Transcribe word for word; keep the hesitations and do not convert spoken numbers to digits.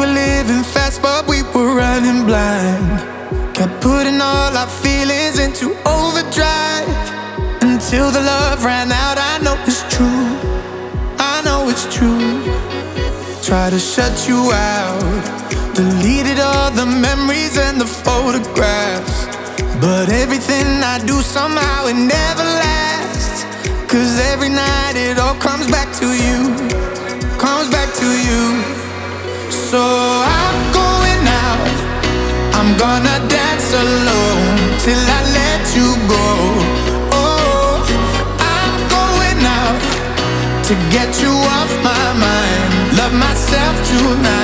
were living fast, but we were running blind. Kept putting all our feelings into overdrive until the love ran out. I know it's true, I know it's true. Try to shut you out, deleted all the memories and the photographs, but everything I do somehow it never lasts. Cause every night it all comes back to you, comes back to you. So I'm going out, I'm gonna dance alone till I let you go. Oh, I'm going out to get you off my mind. Love myself tonight.